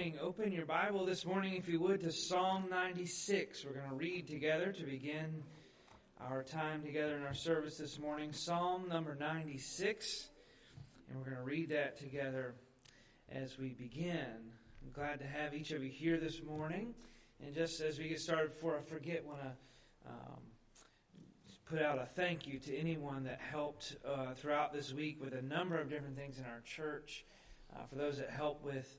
morning. Open your Bible this morning, if you would, to Psalm 96. We're going to read together to begin our time together in our service this morning. Psalm number 96. And we're going to read that together as we begin. I'm glad to have each of you here this morning. And just as we get started, before I forget, I want to put out a thank you to anyone that helped throughout this week with a number of different things in our church. For those that helped with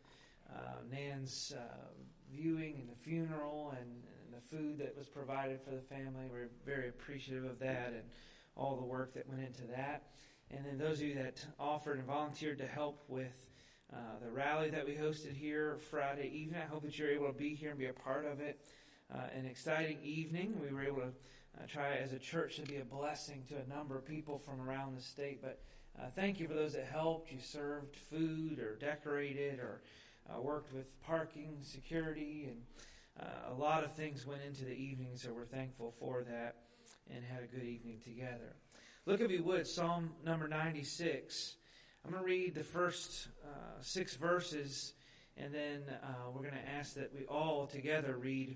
Nan's viewing and the funeral and the food that was provided for the family, we're very appreciative of that and all the work that went into that. And then those of you that offered and volunteered to help with the rally that we hosted here Friday evening, I hope that you're able to be here and be a part of it. An exciting evening. We were able to try as a church to be a blessing to a number of people from around the state, but thank you for those that helped. You served food or decorated or worked with parking, security, and a lot of things went into the evening, so we're thankful for that and had a good evening together. Look, if you would, Psalm number 96. I'm going to read the first 6 verses, and then we're going to ask that we all together read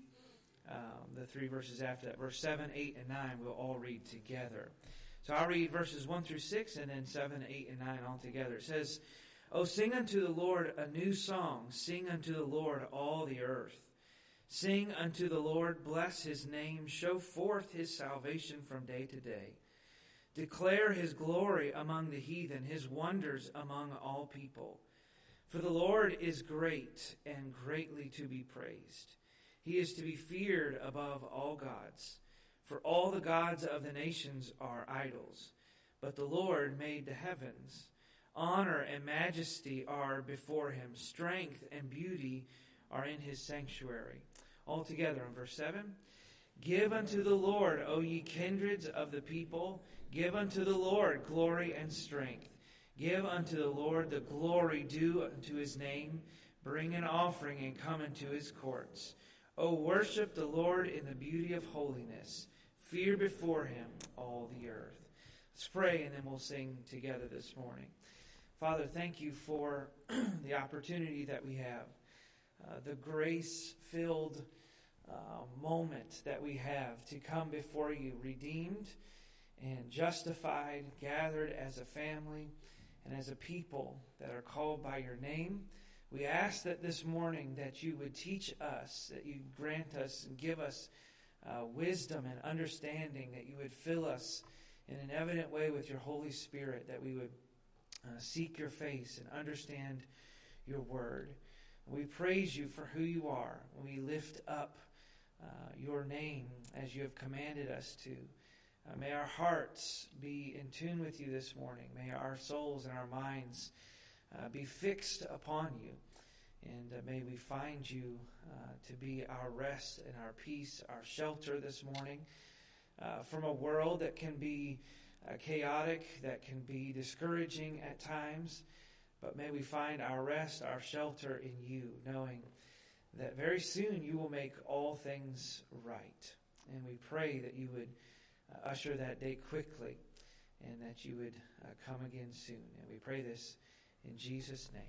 the 3 verses after that. Verse 7, 8, and 9, we'll all read together. So I'll read verses 1 through 6 and then 7, 8, and 9 all together. It says, "O sing unto the Lord a new song. Sing unto the Lord all the earth. Sing unto the Lord, bless his name. Show forth his salvation from day to day. Declare his glory among the heathen, his wonders among all people. For the Lord is great and greatly to be praised. He is to be feared above all gods. For all the gods of the nations are idols, but the Lord made the heavens. Honor and majesty are before him. Strength and beauty are in his sanctuary." All together in verse 7. "Give unto the Lord, O ye kindreds of the people. Give unto the Lord glory and strength. Give unto the Lord the glory due unto his name. Bring an offering and come into his courts. O worship the Lord in the beauty of holiness. Fear before him all the earth." Let's pray and then we'll sing together this morning. Father, thank you for the opportunity that we have, the grace-filled moment that we have to come before you, redeemed and justified, gathered as a family and as a people that are called by your name. We ask that this morning that you would teach us, that you grant us and give us wisdom and understanding, that you would fill us in an evident way with your Holy Spirit, that we would seek your face and understand your word. We praise you for who you are. We lift up your name as you have commanded us to. May our hearts be in tune with you this morning. May our souls and our minds be fixed upon you. And may we find you to be our rest and our peace, our shelter this morning from a world that can be chaotic, that can be discouraging at times. But may we find our rest, our shelter in you, knowing that very soon you will make all things right. And we pray that you would usher that day quickly and that you would come again soon. And we pray this in Jesus' name.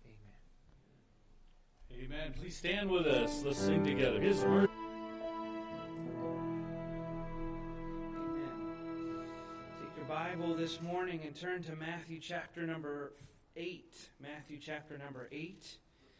Amen. Please stand with us. Let's sing together his word. Amen. Take your Bible this morning and turn to Matthew chapter number 8. Matthew chapter number 8.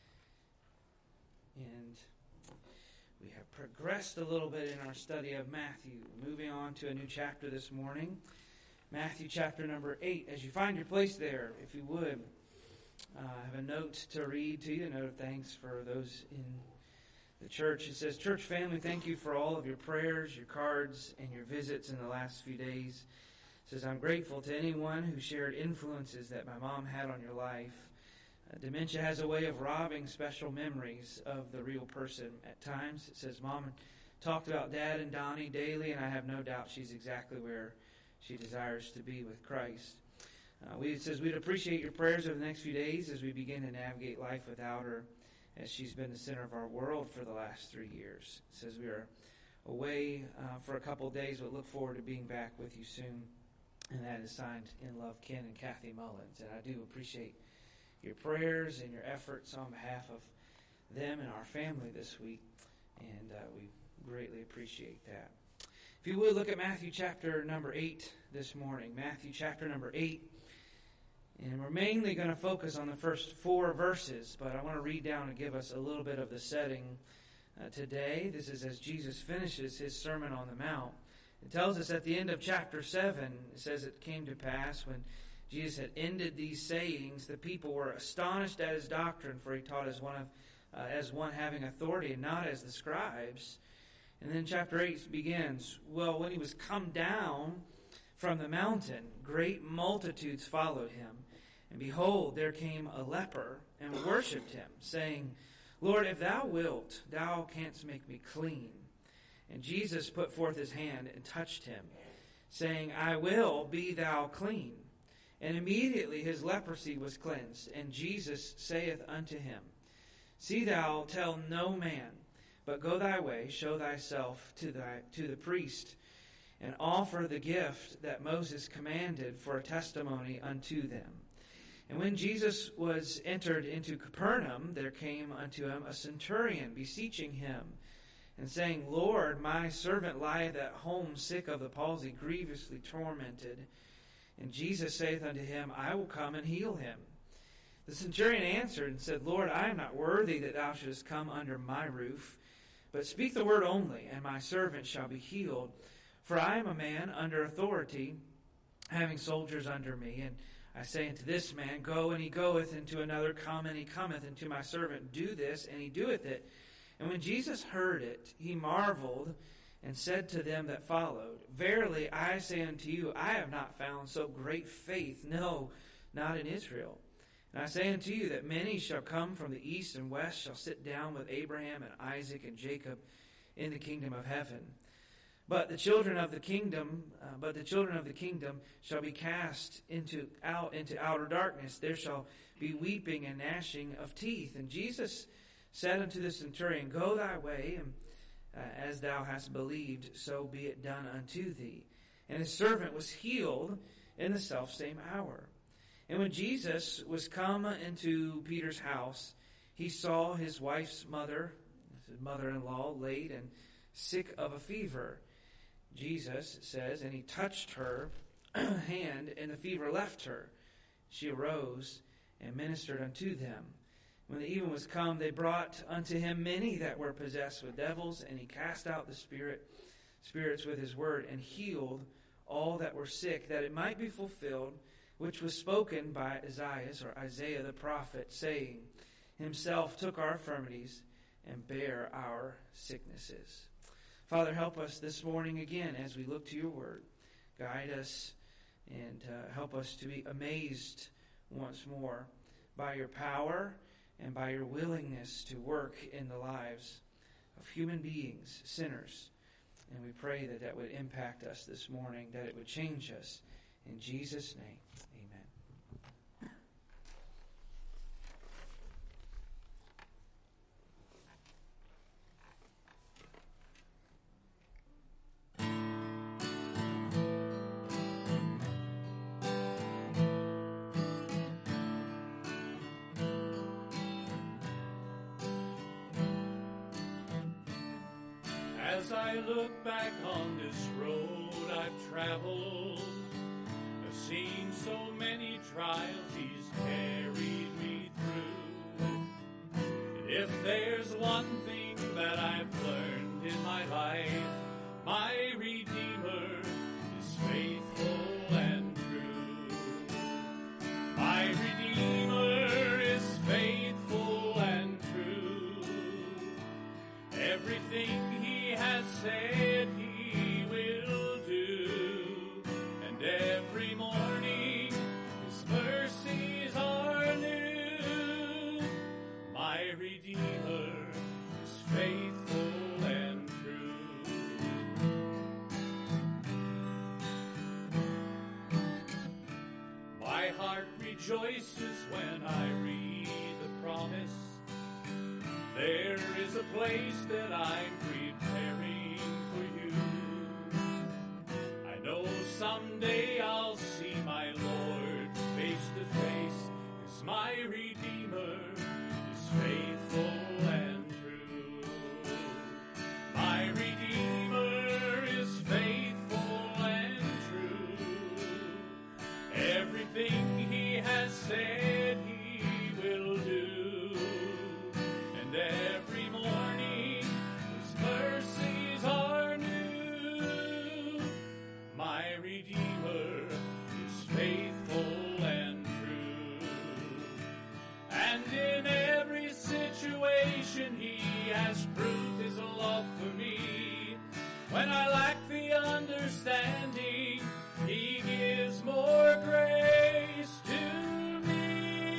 And we have progressed a little bit in our study of Matthew. Moving on to a new chapter this morning. Matthew chapter number 8. As you find your place there, if you would, I have a note to read to you, a note of thanks for those in the church. It says, "Church family, thank you for all of your prayers, your cards, and your visits in the last few days." It says, "I'm grateful to anyone who shared influences that my mom had on your life. Dementia has a way of robbing special memories of the real person at times." It says, "Mom talked about Dad and Donnie daily, and I have no doubt she's exactly where she desires to be with Christ." It says, "We'd appreciate your prayers over the next few days as we begin to navigate life without her, as she's been the center of our world for the last 3 years." It says, "We are away for a couple of days, but look forward to being back with you soon." And that is signed in love, Ken and Kathy Mullins. And I do appreciate your prayers and your efforts on behalf of them and our family this week, and we greatly appreciate that. If you would, look at Matthew chapter number 8 this morning. Matthew chapter number 8. And we're mainly going to focus on the first 4 verses, but I want to read down and give us a little bit of the setting today. This is as Jesus finishes his Sermon on the Mount. It tells us at the end of chapter 7, it says it came to pass when Jesus had ended these sayings, the people were astonished at his doctrine, for he taught as one having authority and not as the scribes. And then chapter 8 begins, well, when he was come down from the mountain, great multitudes followed him. And behold, there came a leper and worshipped him, saying, Lord, if thou wilt, thou canst make me clean. And Jesus put forth his hand and touched him, saying, I will, be thou clean. And immediately his leprosy was cleansed. And Jesus saith unto him, See thou tell no man, but go thy way, show thyself to the priest, and offer the gift that Moses commanded for a testimony unto them. And when Jesus was entered into Capernaum, there came unto him a centurion, beseeching him, and saying, Lord, my servant lieth at home sick of the palsy, grievously tormented. And Jesus saith unto him, I will come and heal him. The centurion answered and said, Lord, I am not worthy that thou shouldest come under my roof, but speak the word only, and my servant shall be healed. For I am a man under authority, having soldiers under me. And I say unto this man, Go, and he goeth, and to another, Come, and he cometh, and to my servant, Do this, and he doeth it. And when Jesus heard it, he marveled, and said to them that followed, Verily I say unto you, I have not found so great faith, no, not in Israel. And I say unto you that many shall come from the east and west, shall sit down with Abraham and Isaac and Jacob in the kingdom of heaven. But the children of the kingdom shall be cast into outer darkness. There shall be weeping and gnashing of teeth. And Jesus said unto the centurion, Go thy way, and as thou hast believed, so be it done unto thee. And his servant was healed in the selfsame hour. And when Jesus was come into Peter's house, he saw his wife's mother-in-law, laid and sick of a fever. Jesus says, and he touched her hand, and the fever left her. She arose and ministered unto them. When the even was come, they brought unto him many that were possessed with devils, and he cast out the spirits with his word, and healed all that were sick, that it might be fulfilled, which was spoken by Isaiah the prophet, saying, Himself took our infirmities and bare our sicknesses. Father, help us this morning again as we look to your word. Guide us and help us to be amazed once more by your power and by your willingness to work in the lives of human beings, sinners. And we pray that that would impact us this morning, that it would change us. In Jesus' name, amen. As I look back on this road I've traveled, I've seen so many trials He's carried me through. And if there's one thing that I've learned in my life, my Redeemer is faithful and true. My Redeemer is faithful and true. Everything He has said He will do, and every morning His mercies are new. My Redeemer is faithful and true. My heart rejoices when I read the promise. There is a place that I'm preparing for you. I know someday I'll see my Lord face to face, 'cause my Redeemer is faithful and When I lack the understanding, He gives more grace to me.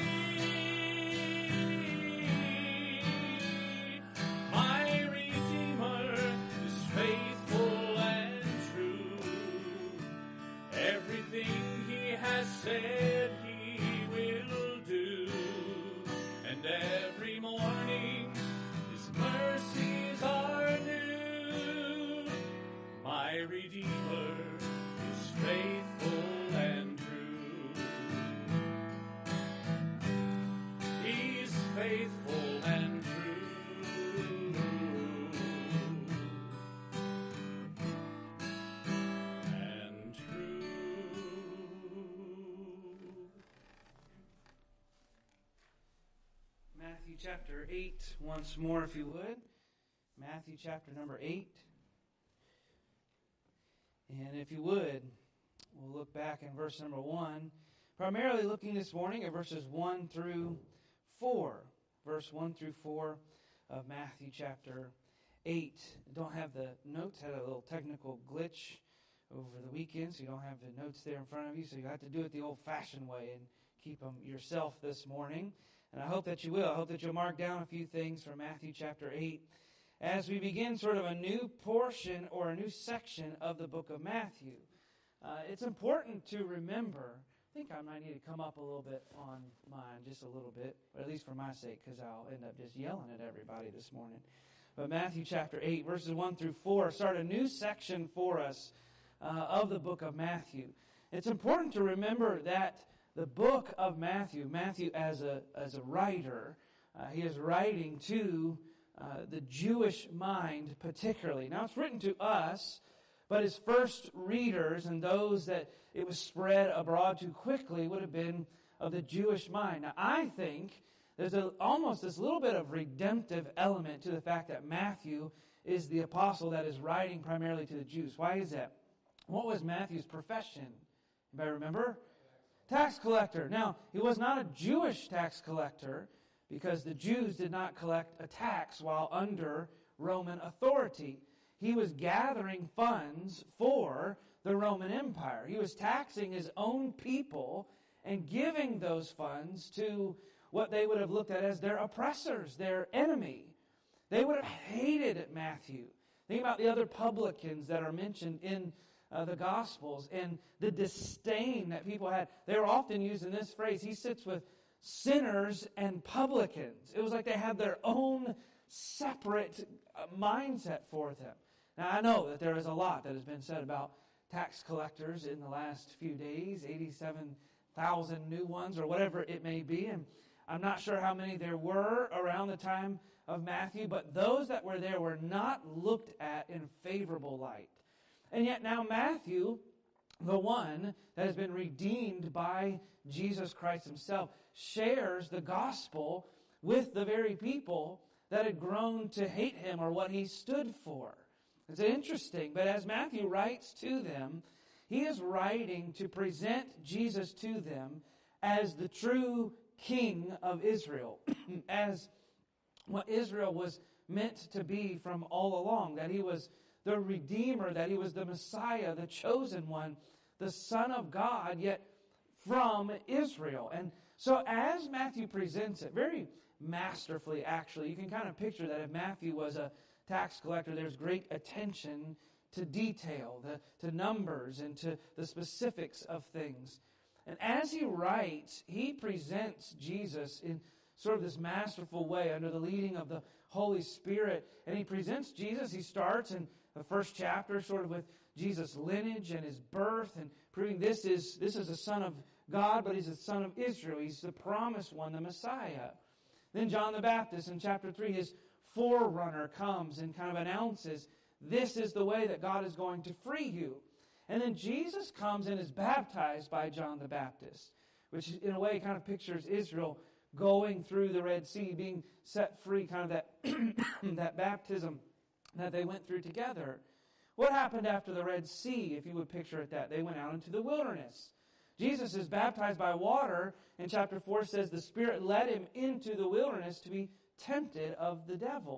My Redeemer is faithful and true. Everything He has said He will do. And every morning His mercies are new. My Redeemer is faithful and true. He's faithful and true. And true. Matthew chapter 8, once more, if you would. Matthew chapter number 8. And if you would, we'll look back in verse number 1, primarily looking this morning at verses 1 through 4. Verse 1 through 4 of Matthew chapter 8. Don't have the notes, had a little technical glitch over the weekend, so you don't have the notes there in front of you, so you have to do it the old-fashioned way and keep them yourself this morning. And I hope that you will. I hope that you'll mark down a few things from Matthew chapter 8 as we begin sort of a new portion or a new section of the book of Matthew. It's important to remember, I think I might need to come up a little bit on mine, just a little bit, or at least for my sake, because I'll end up just yelling at everybody this morning. But Matthew chapter 8, verses 1 through 4, start a new section for us of the book of Matthew. It's important to remember that the book of Matthew as a writer, he is writing to the Jewish mind particularly. Now it's written to us, but his first readers and those that it was spread abroad to quickly would have been of the Jewish mind. Now I think there's almost this little bit of redemptive element to the fact that Matthew is the apostle that is writing primarily to the Jews. Why is that? What was Matthew's profession? Anybody remember? Tax collector. Now, he was not a Jewish tax collector because the Jews did not collect a tax while under Roman authority. He was gathering funds for the Roman Empire. He was taxing his own people and giving those funds to what they would have looked at as their oppressors, their enemy. They would have hated Matthew. Think about the other publicans that are mentioned in the Gospels and the disdain that people had. They were often using this phrase, he sits with sinners and publicans. It was like they had their own separate mindset for them. Now, I know that there is a lot that has been said about tax collectors in the last few days, 87,000 new ones or whatever it may be, and I'm not sure how many there were around the time of Matthew, but those that were there were not looked at in favorable light. And yet now Matthew, the one that has been redeemed by Jesus Christ himself, shares the gospel with the very people that had grown to hate him or what he stood for. It's interesting, but as Matthew writes to them, he is writing to present Jesus to them as the true King of Israel, as what Israel was meant to be from all along, that he was the Redeemer, that he was the Messiah, the chosen one, the Son of God, yet from Israel. And so as Matthew presents it, very masterfully actually, you can kind of picture that if Matthew was a tax collector, there's great attention to detail, to numbers, and to the specifics of things. And as he writes, he presents Jesus in sort of this masterful way under the leading of the Holy Spirit. And he presents Jesus, he starts in the first chapter sort of with Jesus' lineage and his birth and proving this is a son of God, but he's a son of Israel. He's the promised one, the Messiah. Then John the Baptist in chapter 3, his forerunner comes and kind of announces, this is the way that God is going to free you. And then Jesus comes and is baptized by John the Baptist, which in a way kind of pictures Israel going through the Red Sea, being set free, kind of that, that baptism that they went through together. What happened after the Red Sea, if you would picture it that? They went out into the wilderness. Jesus is baptized by water, and chapter 4 says the Spirit led him into the wilderness to be tempted of the devil.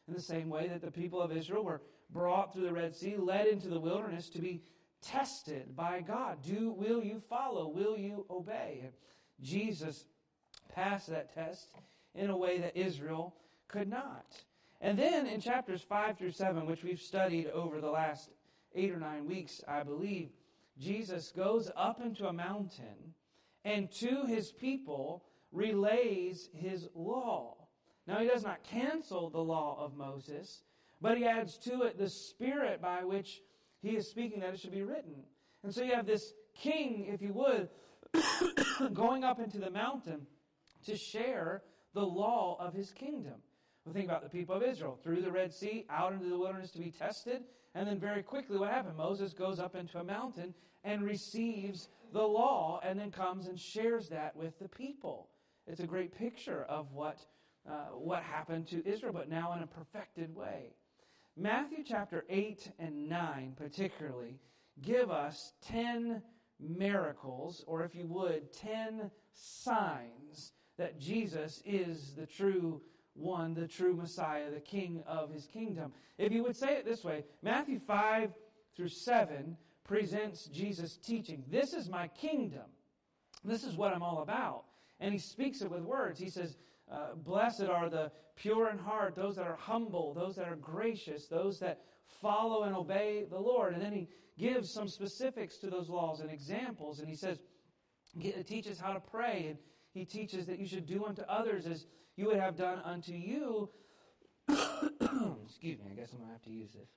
in the same way that the people of Israel were brought through the Red Sea, led into the wilderness to be tested by God. Will you follow? Will you obey? And Jesus passed that test in a way that Israel could not. And then in chapters 5 through 7, which we've studied over the last 8 or 9 weeks, I believe, Jesus goes up into a mountain and to his people relays his law. Now, he does not cancel the law of Moses, but he adds to it the spirit by which he is speaking that it should be written. And so you have this king, if you would, going up into the mountain to share the law of his kingdom. Well, think about the people of Israel. Through the Red Sea, out into the wilderness to be tested. And then very quickly what happened? Moses goes up into a mountain and receives the law and then comes and shares that with the people. It's a great picture of what happened to Israel, but now in a perfected way. Matthew chapter 8 and 9 particularly give us 10 miracles, or if you would, 10 signs that Jesus is the true one, the true Messiah, the King of his kingdom. If you would say it this way, Matthew 5 through 7 presents Jesus' teaching. This is my kingdom. This is what I'm all about. And he speaks it with words. He says, blessed are the pure in heart, those that are humble, those that are gracious, those that follow and obey the Lord. And then he gives some specifics to those laws and examples. And he says, teaches how to pray. And he teaches that you should do unto others as you would have done unto you. Excuse me, I guess I'm going to have to use this.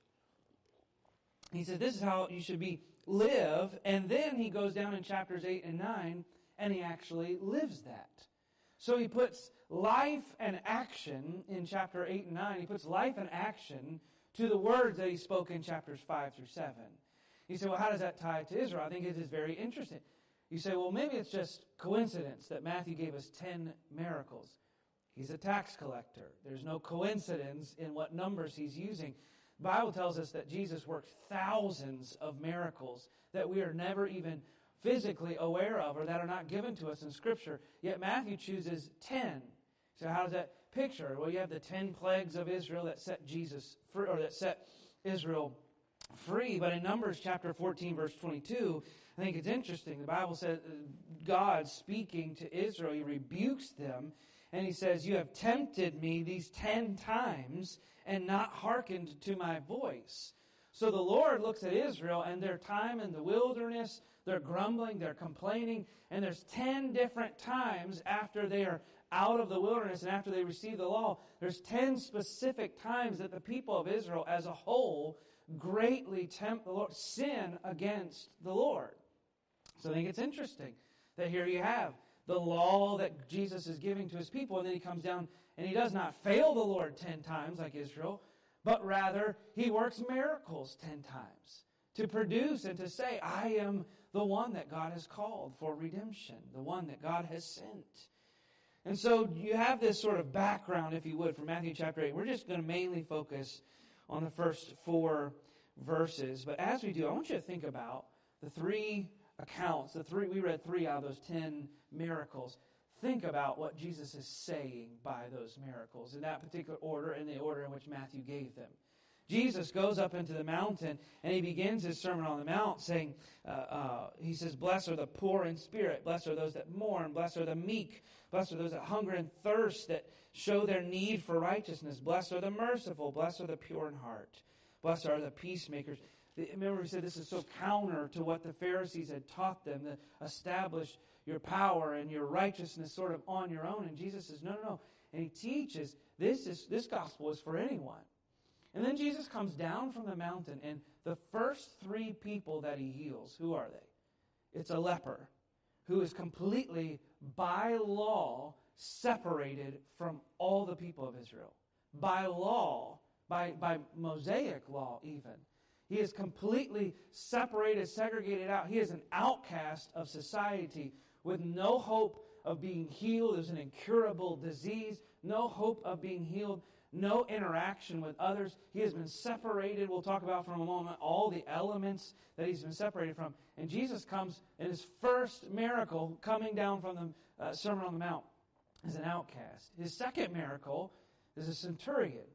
He says, this is how you should live. And then he goes down in chapters 8 and 9, and he actually lives that. So he puts life and action in chapter 8 and 9. He puts life and action to the words that he spoke in chapters 5 through 7. You say, well, how does that tie to Israel? I think it is very interesting. You say, well, maybe it's just coincidence that Matthew gave us 10 miracles. He's a tax collector. There's no coincidence in what numbers he's using. The Bible tells us that Jesus worked thousands of miracles that we are never even physically aware of or that are not given to us in Scripture. Yet Matthew chooses 10. So how does that picture? Well, you have the 10 plagues of Israel that set Jesus free, or that set Israel free. But in Numbers chapter 14, verse 22, I think it's interesting. The Bible says God speaking to Israel, he rebukes them, and he says, you have tempted me these 10 times and not hearkened to my voice. So the Lord looks at Israel and their time in the wilderness, they're grumbling, they're complaining, and there's 10 different times after they are out of the wilderness and after they receive the law, there's 10 specific times that the people of Israel as a whole greatly tempt the Lord, sin against the Lord. So I think it's interesting that here you have the law that Jesus is giving to his people, and then he comes down and he does not fail the Lord 10 times like Israel, but rather he works miracles 10 times to produce and to say, I am the one that God has called for redemption, the one that God has sent. And so you have this sort of background, if you would, from Matthew chapter 8. We're just going to mainly focus on the first 4 verses. But as we do, I want you to think about the 3 accounts. We read 3 out of those 10 miracles. Think about what Jesus is saying by those miracles in that particular order, in the order in which Matthew gave them. Jesus goes up into the mountain and he begins his Sermon on the Mount saying, he says, blessed are the poor in spirit, blessed are those that mourn, blessed are the meek, blessed are those that hunger and thirst, that show their need for righteousness, blessed are the merciful, blessed are the pure in heart, blessed are the peacemakers. Remember we said this is so counter to what the Pharisees had taught them, to establish your power and your righteousness sort of on your own. And Jesus says, no. And he teaches this gospel is for anyone. And then Jesus comes down from the mountain, and the first 3 people that he heals, who are they? It's a leper who is completely, by law, separated from all the people of Israel. By law, by Mosaic law even. He is completely separated, segregated out. He is an outcast of society with no hope of being healed. There's an incurable disease, no hope of being healed, no interaction with others. He has been separated. We'll talk about for a moment all the elements that he's been separated from. And Jesus comes in his first miracle coming down from the Sermon on the Mount as an outcast. His second miracle is a centurion.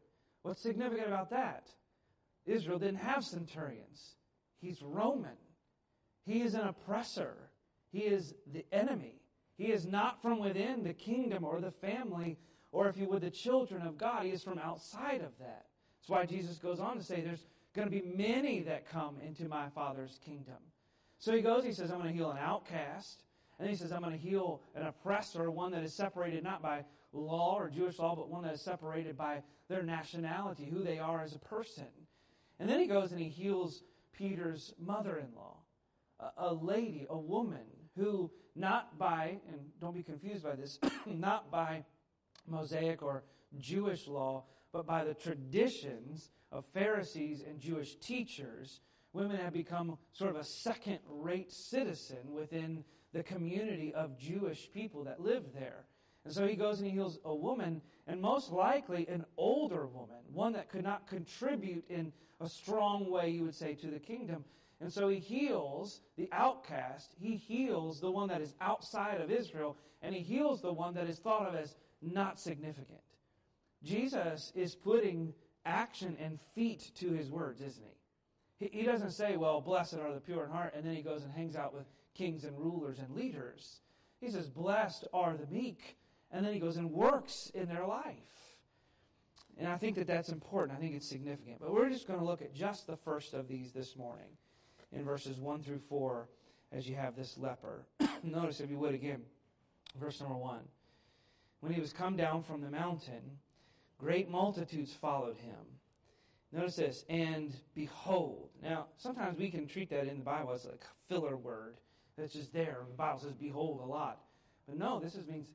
What's significant about that? Israel didn't have centurions. He's Roman. He is an oppressor. He is the enemy. He is not from within the kingdom or the family, or if you would, the children of God. He is from outside of that. That's why Jesus goes on to say there's going to be many that come into my Father's kingdom. So he goes, he says, I'm going to heal an outcast. And he says, I'm going to heal an oppressor, one that is separated not by law or Jewish law, but one that is separated by their nationality, who they are as a person. And then he goes and he heals Peter's mother-in-law, a lady, a woman, who not by, and don't be confused by this, not by Mosaic or Jewish law, but by the traditions of Pharisees and Jewish teachers, women have become sort of a second-rate citizen within the community of Jewish people that live there. And so he goes and he heals a woman, and most likely an older woman, one that could not contribute in a strong way, you would say, to the kingdom. And so he heals the outcast, he heals the one that is outside of Israel, and he heals the one that is thought of as not significant. Jesus is putting action and feet to his words, isn't he? He doesn't say, well, blessed are the pure in heart, and then he goes and hangs out with kings and rulers and leaders. He says, blessed are the meek, and then he goes and works in their life. And I think that that's important. I think it's significant. But we're just going to look at just the first of these this morning, in verses 1 through 4, as you have this leper. Notice, if you would, again, verse number 1. When he was come down from the mountain, great multitudes followed him. Notice this, and behold. Now, sometimes we can treat that in the Bible as like a filler word that's just there. The Bible says behold a lot. But no, this means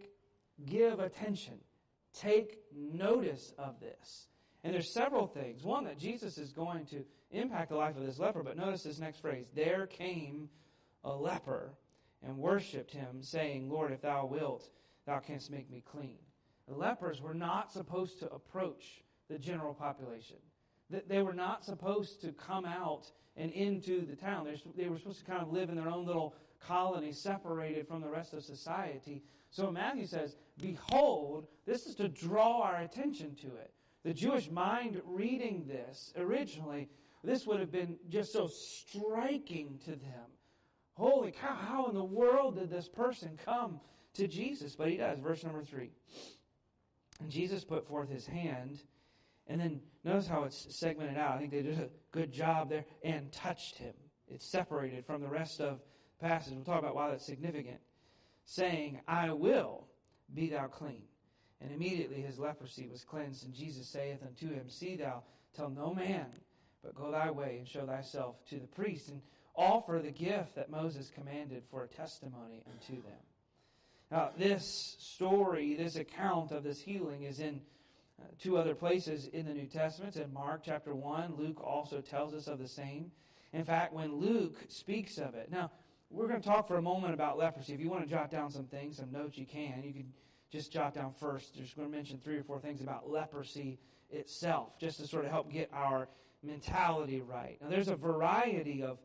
give attention. Take notice of this. And there's several things. One, that Jesus is going to impact the life of this leper, but notice this next phrase. There came a leper and worshipped him, saying, Lord, if thou wilt, thou canst make me clean. The lepers were not supposed to approach the general population. They were not supposed to come out and into the town. They were supposed to kind of live in their own little colony, separated from the rest of society. So Matthew says, behold, this is to draw our attention to it. The Jewish mind reading this, originally, this would have been just so striking to them. Holy cow, how in the world did this person come to Jesus? But he does. Verse number 3. And Jesus put forth his hand, and then notice how it's segmented out. I think they did a good job there, and touched him. It's separated from the rest of the passage. We'll talk about why that's significant. Saying, I will, be thou clean. And immediately his leprosy was cleansed. And Jesus saith unto him, See thou, tell no man, but go thy way, and show thyself to the priest, and offer the gift that Moses commanded for a testimony unto them. Now, this story, this account of this healing is in two other places in the New Testament. In Mark chapter 1, Luke also tells us of the same. In fact, when Luke speaks of it. Now, we're going to talk for a moment about leprosy. If you want to jot down some things, some notes, you can. You can just jot down first. Just going to mention 3 or 4 things about leprosy itself, just to sort of help get our mentality right. Now, there's a variety of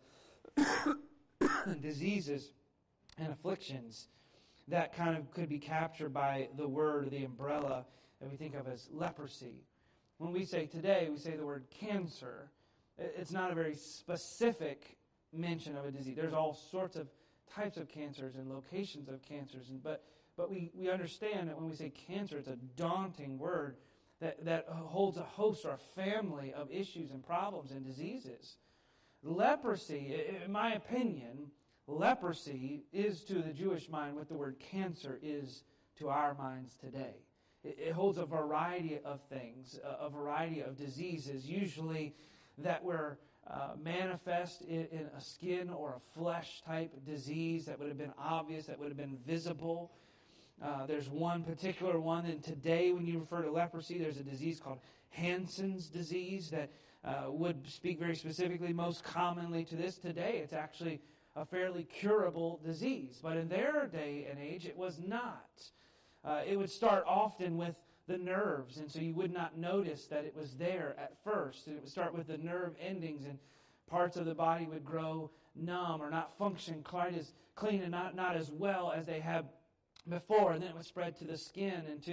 diseases and afflictions that kind of could be captured by the word or the umbrella that we think of as leprosy. When we say today, we say the word cancer. It's not a very specific mention of a disease. There's all sorts of types of cancers and locations of cancers. But we understand that when we say cancer, it's a daunting word that holds a host or a family of issues and problems and diseases. Leprosy, in my opinion, leprosy is to the Jewish mind what the word cancer is to our minds today. It holds a variety of things, a variety of diseases, usually that were manifest in a skin or a flesh-type disease that would have been obvious, that would have been visible. There's one particular one, and today when you refer to leprosy, there's a disease called Hansen's disease that would speak very specifically, most commonly to this. Today, it's actually a fairly curable disease. But in their day and age, it was not. It would start often with the nerves, and so you would not notice that it was there at first. And it would start with the nerve endings, and parts of the body would grow numb or not function quite as clean and not as well as they had before. And then it would spread to the skin and to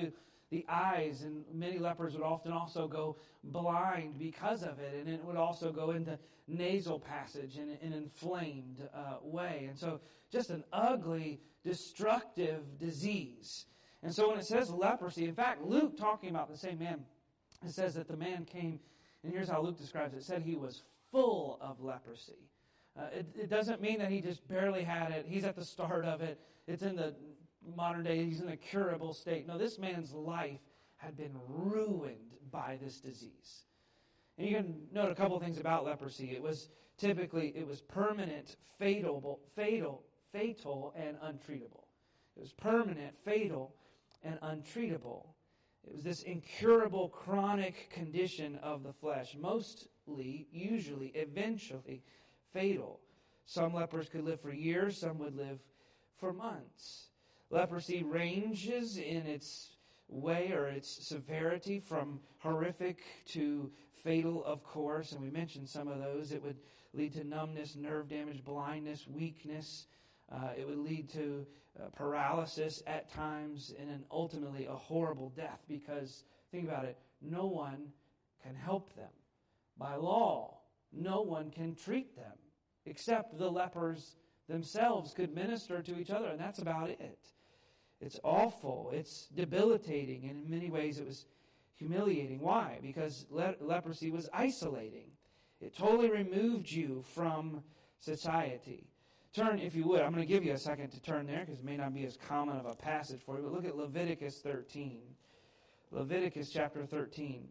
the eyes, and many lepers would often also go blind because of it, and it would also go into nasal passage in an inflamed way. And so just an ugly, destructive disease. And so when it says leprosy, in fact, Luke, talking about the same man, it says that the man came, and here's how Luke describes it. It said he was full of leprosy. It doesn't mean that he just barely had it. He's at the start of it. It's in the modern day, he's in a curable state. No, this man's life had been ruined by this disease. And you can note a couple things about leprosy. It was permanent, fatal, and untreatable. It was permanent, fatal, and untreatable. It was this incurable, chronic condition of the flesh, mostly, usually, eventually fatal. Some lepers could live for years, some would live for months. Leprosy ranges in its way or its severity from horrific to fatal, of course, and we mentioned some of those. It would lead to numbness, nerve damage, blindness, weakness. It would lead to paralysis at times, and then ultimately a horrible death, because, think about it, no one can help them. By law, no one can treat them, except the lepers themselves could minister to each other, and that's about it. It's awful. It's debilitating, and in many ways it was humiliating. Why? Because leprosy was isolating. It totally removed you from society. Turn, if you would, I'm going to give you a second to turn there because it may not be as common of a passage for you, but look at Leviticus 13. Leviticus chapter 13.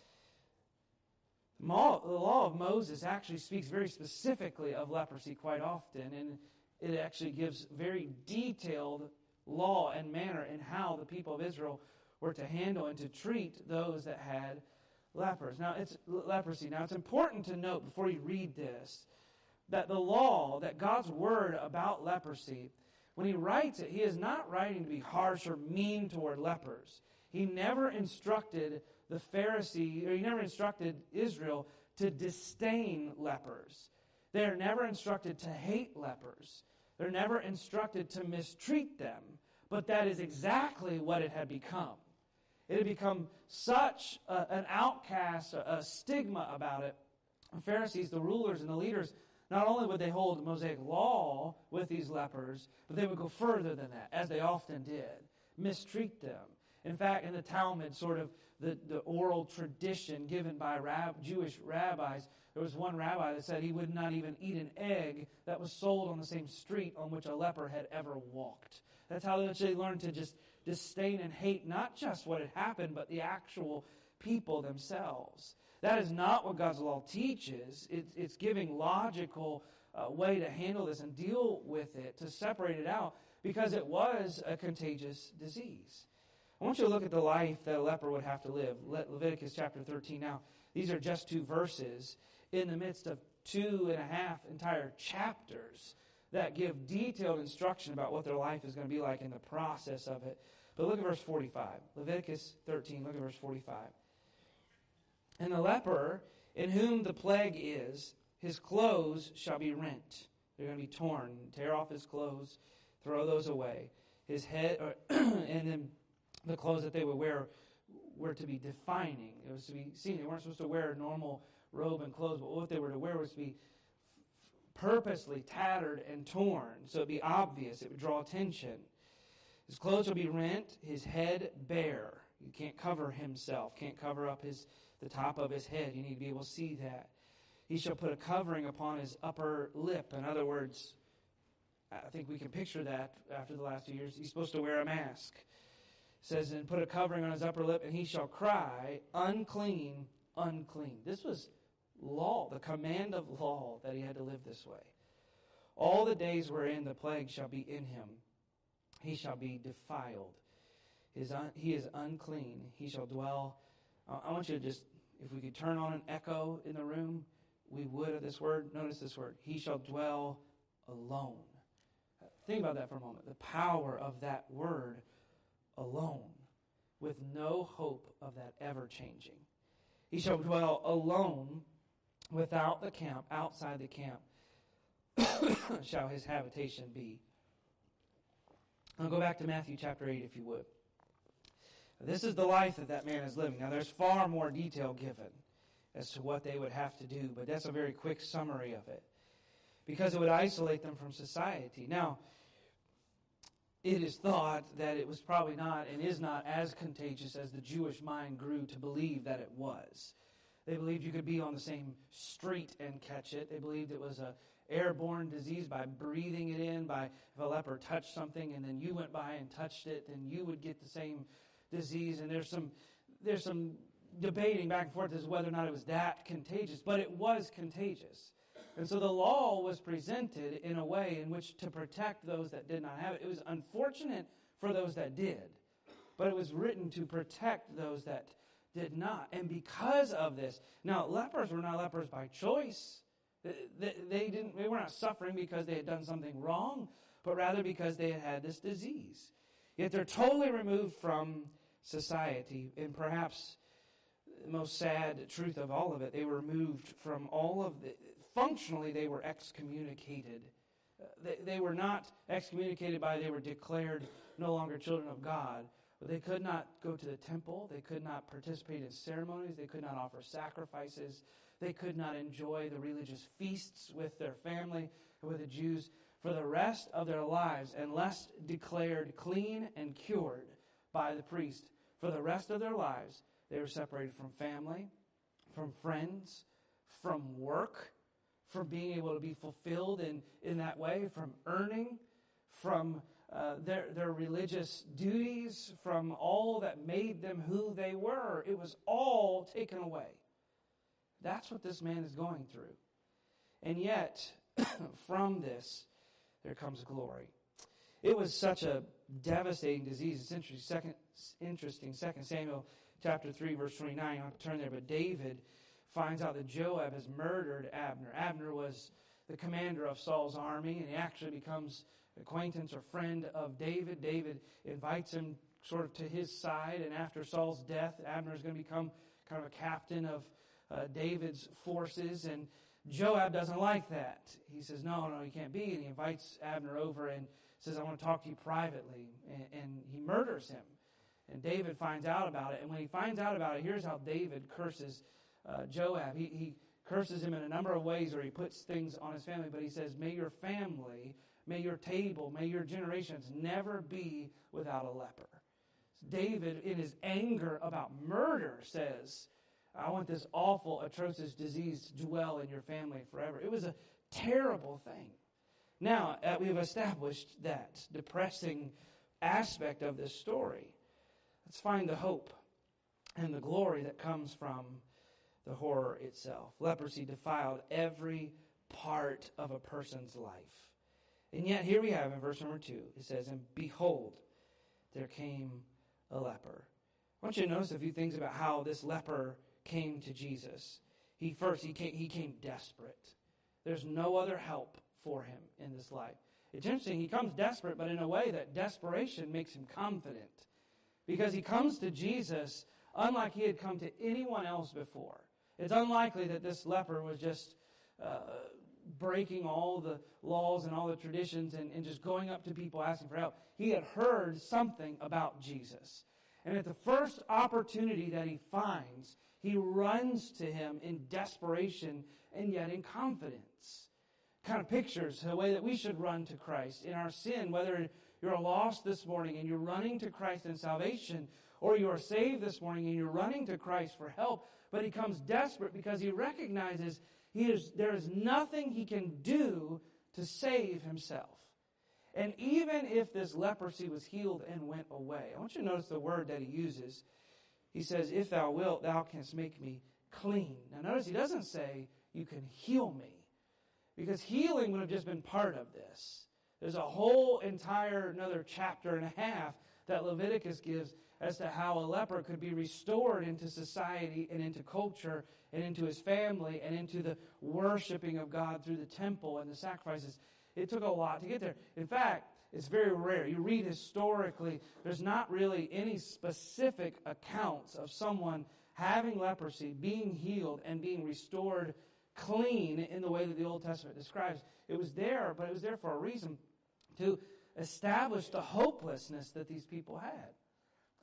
The law of Moses actually speaks very specifically of leprosy quite often, and it actually gives very detailed law and manner in how the people of Israel were to handle and to treat those that had leprosy. Now, it's important to note before you read this that the law, that God's word about leprosy, when he writes it, he is not writing to be harsh or mean toward lepers. He never instructed he never instructed Israel to disdain lepers. They are never instructed to hate lepers. They're never instructed to mistreat them. But that is exactly what it had become. It had become such an outcast, a stigma about it. The Pharisees, the rulers and the leaders, not only would they hold the Mosaic law with these lepers, but they would go further than that, as they often did, mistreat them. In fact, in the Talmud, sort of the oral tradition given by Jewish rabbis, there was one rabbi that said he would not even eat an egg that was sold on the same street on which a leper had ever walked. That's how they learned to just disdain and hate not just what had happened, but the actual people themselves. That is not what God's law teaches. It's giving logical way to handle this and deal with it, to separate it out, because it was a contagious disease. I want you to look at the life that a leper would have to live. Leviticus chapter 13. Now, these are just 2 verses in the midst of 2.5 entire chapters that give detailed instruction about what their life is going to be like in the process of it. But look at verse 45. Leviticus 13, look at verse 45. And the leper in whom the plague is, his clothes shall be rent. They're going to be torn. Tear off his clothes, throw those away. His head, and then the clothes that they would wear were to be defining. It was to be seen. They weren't supposed to wear a normal robe and clothes, but what they were to wear was to be purposely tattered and torn, so it'd be obvious. It would draw attention. His clothes will be rent, his head bare. You can't cover himself, can't cover up the top of his head. You need to be able to see that. He shall put a covering upon his upper lip. In other words, I think we can picture that after the last few years. He's supposed to wear a mask. It says, and put a covering on his upper lip, and he shall cry, unclean, unclean. This was law, the command of law, that he had to live this way. All the days wherein the plague shall be in him, he shall be defiled. He is unclean. He shall dwell. I want you to just, if we could turn on an echo in the room, we would of this word. Notice this word. He shall dwell alone. Think about that for a moment. The power of that word, alone, with no hope of that ever changing. He shall dwell alone without the camp, outside the camp shall his habitation be. I'll go back to Matthew chapter 8 if you would. This is the life that man is living. Now, there's far more detail given as to what they would have to do, but that's a very quick summary of it, because it would isolate them from society. Now, it is thought that it was probably not and is not as contagious as the Jewish mind grew to believe that it was. They believed you could be on the same street and catch it. They believed it was a airborne disease by breathing it in, by if a leper touched something and then you went by and touched it, then you would get the same disease. And there's some debating back and forth as to whether or not it was that contagious, but it was contagious. And so the law was presented in a way in which to protect those that did not have it. It was unfortunate for those that did, but it was written to protect those that did not. And because of this, now lepers were not lepers by choice. They were not suffering because they had done something wrong, but rather because they had had this disease. Yet they're totally removed from society, and perhaps the most sad truth of all of it, they were removed from all of the... Functionally, they were excommunicated. They were not excommunicated by they were declared no longer children of God. But they could not go to the temple. They could not participate in ceremonies. They could not offer sacrifices. They could not enjoy the religious feasts with their family and with the Jews for the rest of their lives, unless declared clean and cured by the priest. For the rest of their lives, they were separated from family, from friends, from work, from being able to be fulfilled in that way, from earning, from their religious duties, from all that made them who they were. It was all taken away. That's what this man is going through. And yet, from this, there comes glory. It was such a devastating disease. It's interesting. 2 Samuel chapter 3, verse 29. I'll turn there. But David finds out that Joab has murdered Abner. Abner was the commander of Saul's army, and he actually becomes acquaintance or friend of David. David invites him sort of to his side, and after Saul's death, Abner is going to become kind of a captain of David's forces, and Joab doesn't like that. He says, no, you can't be, and he invites Abner over and says, I want to talk to you privately, and he murders him. And David finds out about it, and when he finds out about it, here's how David curses Joab. He curses him in a number of ways, or he puts things on his family, but he says, may your family, may your table, may your generations never be without a leper. David, in his anger about murder, says, I want this awful, atrocious disease to dwell in your family forever. It was a terrible thing. Now, we've established that depressing aspect of this story. Let's find the hope and the glory that comes from the horror itself. Leprosy defiled every part of a person's life. And yet, here we have in verse number 2, it says, and behold, there came a leper. I want you to notice a few things about how this leper came to Jesus. He came desperate. There's no other help for him in this life. It's interesting, he comes desperate, but in a way that desperation makes him confident. Because he comes to Jesus unlike he had come to anyone else before. It's unlikely that this leper was just breaking all the laws and all the traditions and just going up to people asking for help. He had heard something about Jesus. And at the first opportunity that he finds, he runs to him in desperation and yet in confidence. Kind of pictures the way that we should run to Christ in our sin, whether you're lost this morning and you're running to Christ in salvation, or you are saved this morning and you're running to Christ for help, but he comes desperate because he recognizes there is nothing he can do to save himself. And even if this leprosy was healed and went away, I want you to notice the word that he uses. He says, if thou wilt, thou canst make me clean. Now notice he doesn't say, you can heal me. Because healing would have just been part of this. There's a whole entire another chapter and a half that Leviticus gives as to how a leper could be restored into society and into culture and into his family and into the worshiping of God through the temple and the sacrifices. It took a lot to get there. In fact, it's very rare. You read historically, there's not really any specific accounts of someone having leprosy, being healed, and being restored clean in the way that the Old Testament describes. It was there, but it was there for a reason, to establish the hopelessness that these people had.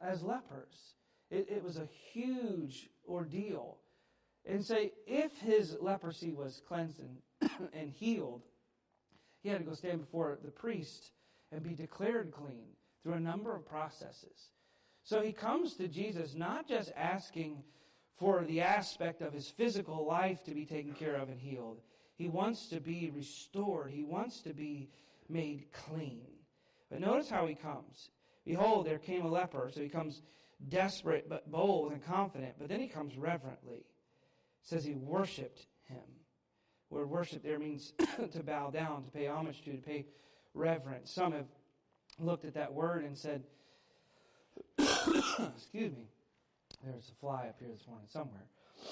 as lepers. It was a huge ordeal. And say, if his leprosy was cleansed and healed, he had to go stand before the priest and be declared clean through a number of processes. So he comes to Jesus not just asking for the aspect of his physical life to be taken care of and healed. He wants to be restored. He wants to be made clean. But notice how he comes. Behold, there came a leper. So he comes desperate but bold and confident. But then he comes reverently. It says he worshipped him. The word worship there means to bow down, to pay homage to pay reverence. Some have looked at that word and said, excuse me, there's a fly up here this morning somewhere.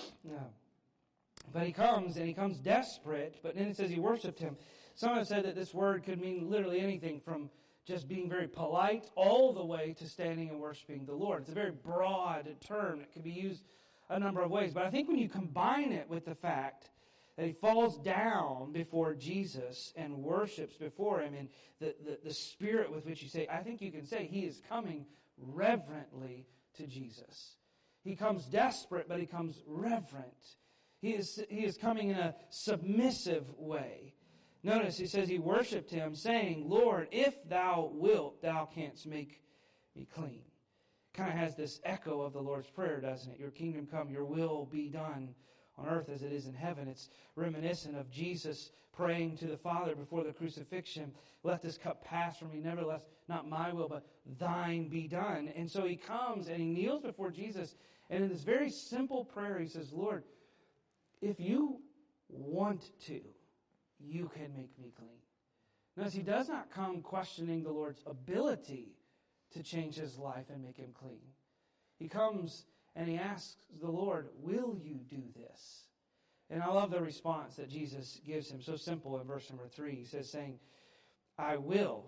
But he comes desperate, but then it says he worshipped him. Some have said that this word could mean literally anything from just being very polite all the way to standing and worshiping the Lord. It's a very broad term that could be used a number of ways. But I think when you combine it with the fact that he falls down before Jesus and worships before him, and the spirit with which you say, I think you can say he is coming reverently to Jesus. He comes desperate, but he comes reverent. He is coming in a submissive way. Notice he says he worshipped him, saying, Lord, if thou wilt, thou canst make me clean. Kind of has this echo of the Lord's Prayer, doesn't it? Your kingdom come, your will be done on earth as it is in heaven. It's reminiscent of Jesus praying to the Father before the crucifixion, let this cup pass from me, nevertheless, not my will, but thine be done. And so he comes and he kneels before Jesus, and in this very simple prayer he says, Lord, if you want to, you can make me clean. Notice he does not come questioning the Lord's ability to change his life and make him clean. He comes and he asks the Lord, will you do this? And I love the response that Jesus gives him. So simple in verse number 3. He says, saying, I will.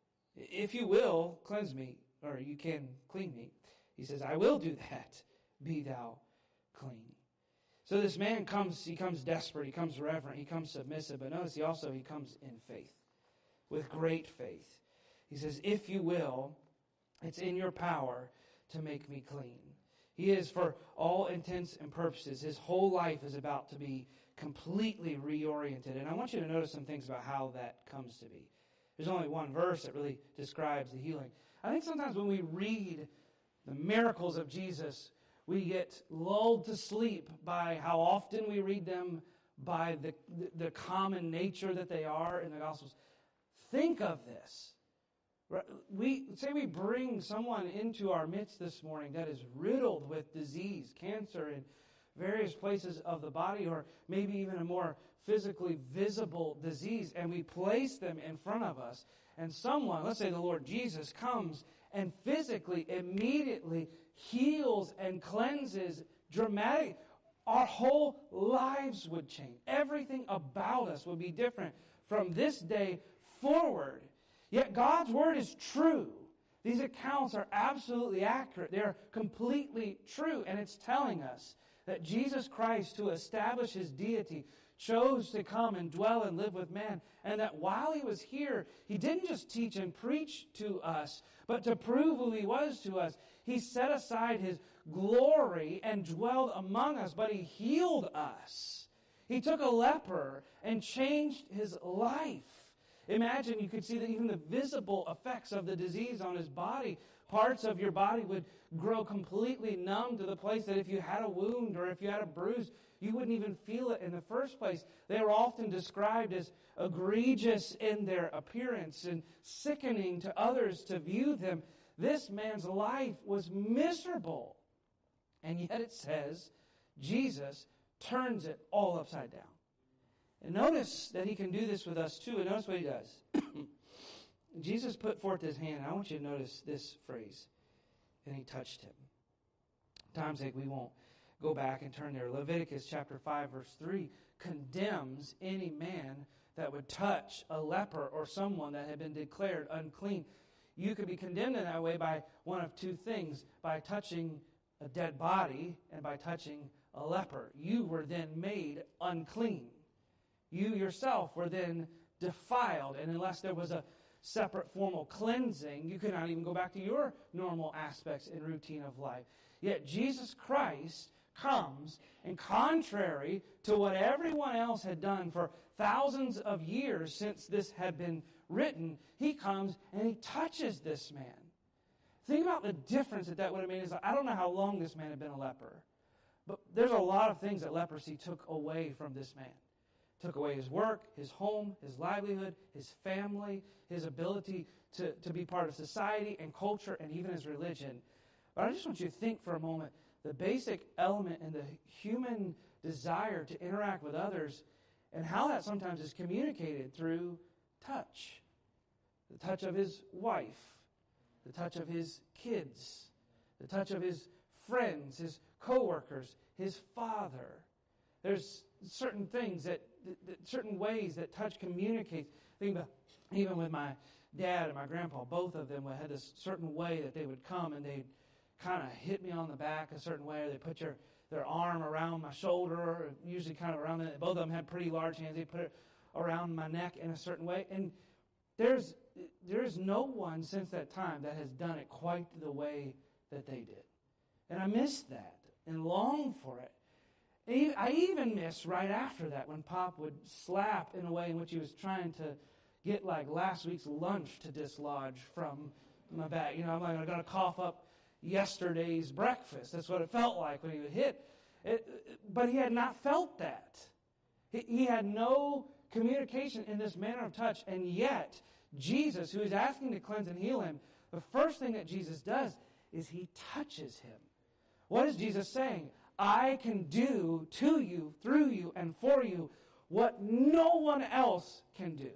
If you will, cleanse me, or you can clean me. He says, I will do that. Be thou clean. So this man comes, he comes desperate, he comes reverent, he comes submissive. But notice he comes in faith, with great faith. He says, if you will, it's in your power to make me clean. He is, for all intents and purposes, his whole life is about to be completely reoriented. And I want you to notice some things about how that comes to be. There's only one verse that really describes the healing. I think sometimes when we read the miracles of Jesus, we get lulled to sleep by how often we read them, by the common nature that they are in the Gospels. Think of this. We bring someone into our midst this morning that is riddled with disease, cancer in various places of the body, or maybe even a more physically visible disease, and we place them in front of us, and someone, let's say the Lord Jesus, comes and physically, immediately heals and cleanses dramatically. Our whole lives would change. Everything about us would be different from this day forward. Yet God's word is true. These accounts are absolutely accurate. They are completely true. And it's telling us that Jesus Christ, to establish his deity, chose to come and dwell and live with man. And that while he was here, he didn't just teach and preach to us, but to prove who he was to us. He set aside his glory and dwelled among us, but he healed us. He took a leper and changed his life. Imagine you could see that even the visible effects of the disease on his body. Parts of your body would grow completely numb to the place that if you had a wound or if you had a bruise, you wouldn't even feel it in the first place. They were often described as egregious in their appearance and sickening to others to view them. This man's life was miserable. And yet it says Jesus turns it all upside down. And notice that he can do this with us too. And notice what he does. Jesus put forth his hand. I want you to notice this phrase. And he touched him. Time's sake, we won't go back and turn there. Leviticus chapter 5, verse 3 condemns any man that would touch a leper or someone that had been declared unclean. You could be condemned in that way by one of two things. By touching a dead body and by touching a leper. You were then made unclean. You yourself were then defiled, and unless there was a separate formal cleansing. You could not even go back to your normal aspects and routine of life. Yet Jesus Christ comes, and contrary to what everyone else had done for thousands of years since this had been written, he comes and he touches this man. Think about the difference that would have made. I don't know how long this man had been a leper, but there's a lot of things that leprosy took away from this man. Took away his work, his home, his livelihood, his family, his ability to be part of society and culture and even his religion. But I just want you to think for a moment, the basic element in the human desire to interact with others and how that sometimes is communicated through touch. The touch of his wife, the touch of his kids, the touch of his friends, his coworkers, his father. There's certain things certain ways that touch communicates. Think about even with my dad and my grandpa, both of them had this certain way that they would come and they'd kind of hit me on the back a certain way, or they put their arm around my shoulder, or usually kind of around it. Both of them had pretty large hands. They put it around my neck in a certain way. And there is no one since that time that has done it quite the way that they did. And I miss that and long for it. I even miss right after that when Pop would slap in a way in which he was trying to get like last week's lunch to dislodge from my back. I'm like, I'm going to cough up yesterday's breakfast. That's what it felt like when he would hit. But he had not felt that. He had no communication in this manner of touch, and yet Jesus, who is asking to cleanse and heal him, the first thing that Jesus does is he touches him. What is Jesus saying? I can do to you, through you, and for you what no one else can do.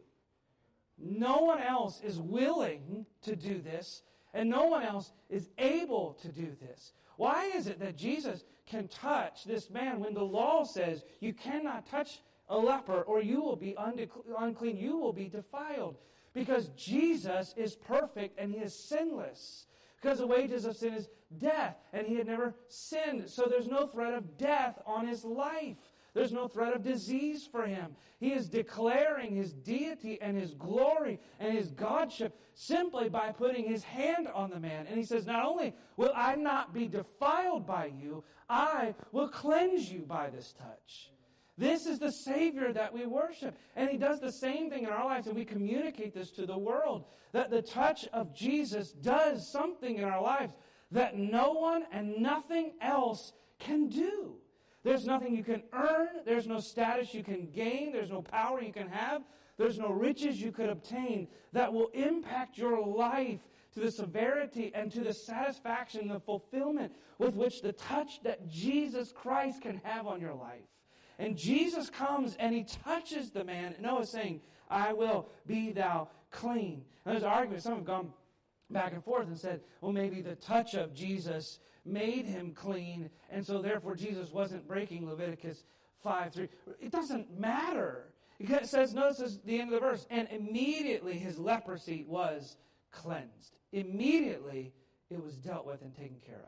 No one else is willing to do this, and no one else is able to do this. Why is it that Jesus can touch this man when the law says you cannot touch a leper or you will be unclean, you will be defiled? Because Jesus is perfect and he is sinless. Because the wages of sin is death, and he had never sinned. So there's no threat of death on his life. There's no threat of disease for him. He is declaring his deity and his glory and his godship simply by putting his hand on the man. And he says, not only will I not be defiled by you, I will cleanse you by this touch. This is the Savior that we worship. And he does the same thing in our lives, and we communicate this to the world, that the touch of Jesus does something in our lives that no one and nothing else can do. There's nothing you can earn. There's no status you can gain. There's no power you can have. There's no riches you could obtain that will impact your life to the severity and to the satisfaction and the fulfillment with which the touch that Jesus Christ can have on your life. And Jesus comes and he touches the man. And Noah's saying, I will be thou clean. And there's an argument. Some have gone back and forth and said, well, maybe the touch of Jesus made him clean, and so therefore Jesus wasn't breaking Leviticus 5:3. It doesn't matter. It says, notice the end of the verse, and immediately his leprosy was cleansed. Immediately it was dealt with and taken care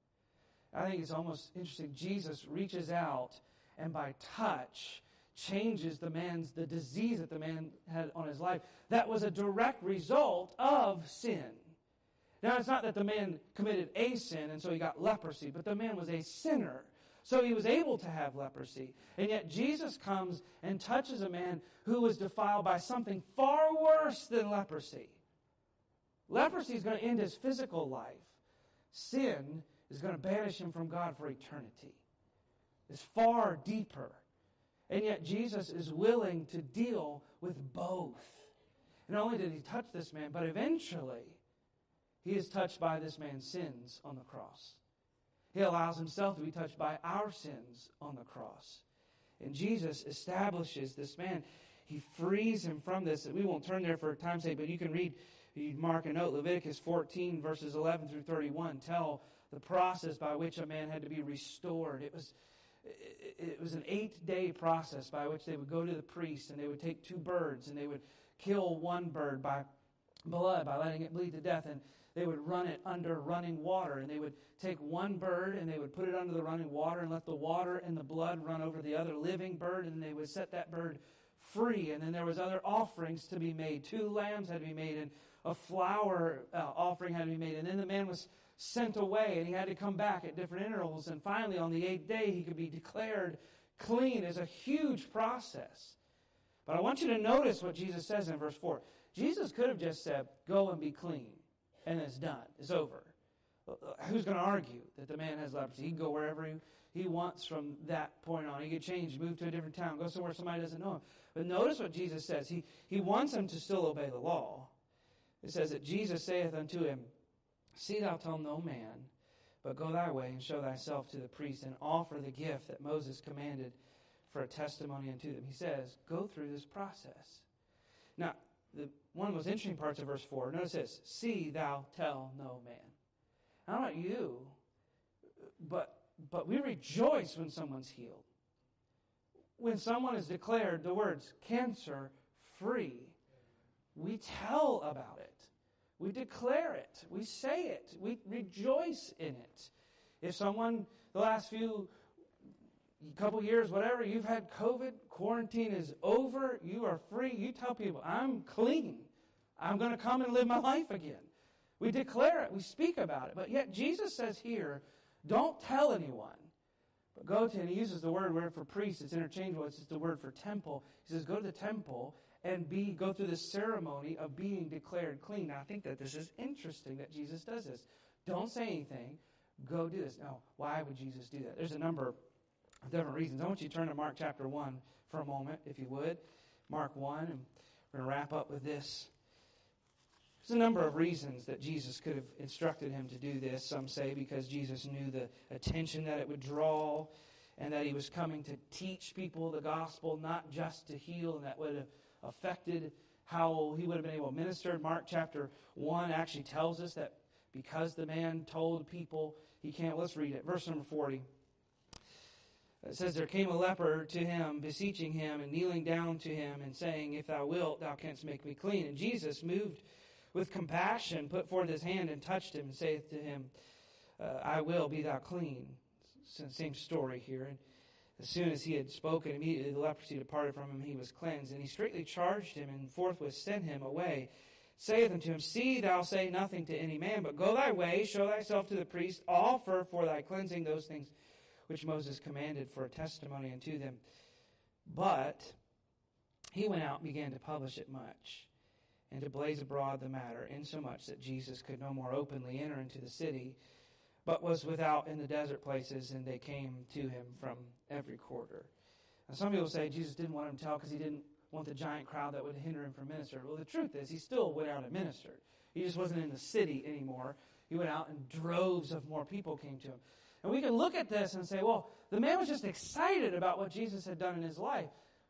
of. I think it's almost interesting. Jesus reaches out and by touch changes the disease that the man had on his life. That was a direct result of sin. Now, it's not that the man committed a sin and so he got leprosy, but the man was a sinner. So he was able to have leprosy. And yet Jesus comes and touches a man who was defiled by something far worse than leprosy. Leprosy is going to end his physical life. Sin is going to banish him from God for eternity. It's far deeper. And yet Jesus is willing to deal with both. And not only did he touch this man, but eventually he is touched by this man's sins on the cross. He allows himself to be touched by our sins on the cross. And Jesus establishes this man. He frees him from this. We won't turn there for time's sake, but you can read, you mark a note, Leviticus 14, verses 11 through 31, tell the process by which a man had to be restored. It was an 8-day process by which they would go to the priest and they would take 2 birds and they would kill one bird by blood, by letting it bleed to death, and they would run it under running water, and they would take one bird and they would put it under the running water and let the water and the blood run over the other living bird, and they would set that bird free. And then there was other offerings to be made. 2 lambs had to be made, and a flour offering had to be made. And then the man was sent away, and he had to come back at different intervals. And finally, on the 8th day, he could be declared clean. It's a huge process. But I want you to notice what Jesus says in verse 4. Jesus could have just said, go and be clean, and it's done. It's over. Who's going to argue that the man has leprosy? He can go wherever he wants from that point on. He could change, move to a different town, go somewhere somebody doesn't know him. But notice what Jesus says. He wants him to still obey the law. It says that Jesus saith unto him, see thou tell no man, but go thy way and show thyself to the priest and offer the gift that Moses commanded for a testimony unto them. He says, go through this process. Now, one of the most interesting parts of verse 4, notice this, see thou tell no man. I don't know about you, but we rejoice when someone's healed. When someone is declared the words cancer-free, we tell about it. We declare it. We say it. We rejoice in it. If someone, the last couple years, whatever, you've had COVID, quarantine is over, you are free, you tell people, I'm clean. I'm going to come and live my life again. We declare it. We speak about it. But yet Jesus says here, don't tell anyone. But go to, and he uses the word for priest. It's interchangeable. It's just the word for temple. He says, go to the temple and go through this ceremony of being declared clean. Now, I think that this is interesting that Jesus does this. Don't say anything. Go do this. Now, why would Jesus do that? There's a number of different reasons. I want you to turn to Mark chapter 1 for a moment, if you would. Mark 1, and we're going to wrap up with this. There's a number of reasons that Jesus could have instructed him to do this. Some say because Jesus knew the attention that it would draw, and that he was coming to teach people the gospel, not just to heal, and that would have affected how he would have been able to minister. Mark chapter 1 actually tells us that because the man told people he can't. Let's read it. Verse number 40. It says, there came a leper to him, beseeching him, and kneeling down to him, and saying, if thou wilt, thou canst make me clean. And Jesus, moved with compassion, put forth his hand and touched him, and saith to him, I will, be thou clean. Same story here. And as soon as he had spoken, immediately the leprosy departed from him, and he was cleansed. And he straightly charged him, and forthwith sent him away. Saith unto him, see thou say nothing to any man, but go thy way, show thyself to the priest, offer for thy cleansing those things which Moses commanded for a testimony unto them. But he went out and began to publish it much, and to blaze abroad the matter, insomuch that Jesus could no more openly enter into the city, but was without in the desert places, and they came to him from every quarter. Now, some people say Jesus didn't want him to tell because he didn't want the giant crowd that would hinder him from ministering. Well, the truth is, he still went out and ministered. He just wasn't in the city anymore. He went out, and droves of more people came to him. And we can look at this and say, well, the man was just excited about what Jesus had done in his life.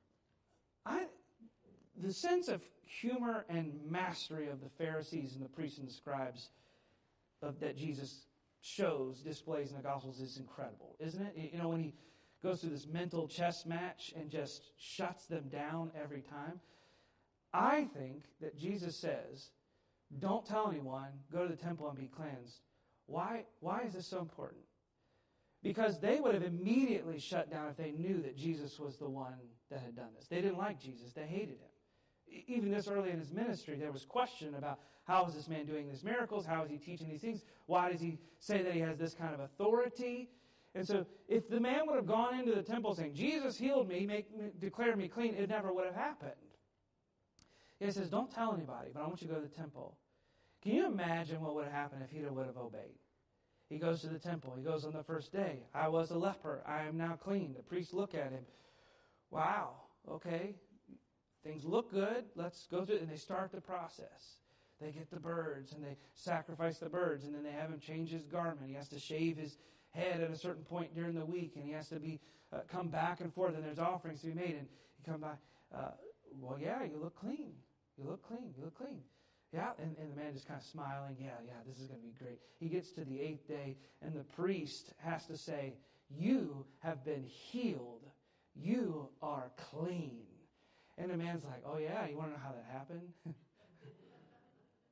The sense of humor and mastery of the Pharisees and the priests and the scribes that Jesus displays in the Gospels is incredible, isn't it? You know, when he goes through this mental chess match and just shuts them down every time. I think that Jesus says, don't tell anyone, go to the temple and be cleansed. Why is this so important? Because they would have immediately shut down if they knew that Jesus was the one that had done this. They didn't like Jesus. They hated him. Even this early in his ministry, there was question about how is this man doing these miracles? How is he teaching these things? Why does he say that he has this kind of authority? And so if the man would have gone into the temple saying, Jesus healed me, declared me clean, it never would have happened. He says, don't tell anybody, but I want you to go to the temple. Can you imagine what would have happened if he would have obeyed? He goes to the temple. He goes on the first day. I was a leper. I am now clean. The priests look at him. Wow, okay. Things look good. Let's go through it. And they start the process. They get the birds, and they sacrifice the birds, and then they have him change his garment. He has to shave his head at a certain point during the week, and he has to come back and forth, and there's offerings to be made. And he come by, well, yeah, you look clean. You look clean. You look clean. Yeah, and the man just kind of smiling. Yeah, this is going to be great. He gets to the 8th day, and the priest has to say, you have been healed. You are clean. And the man's like, oh, yeah, you want to know how that happened?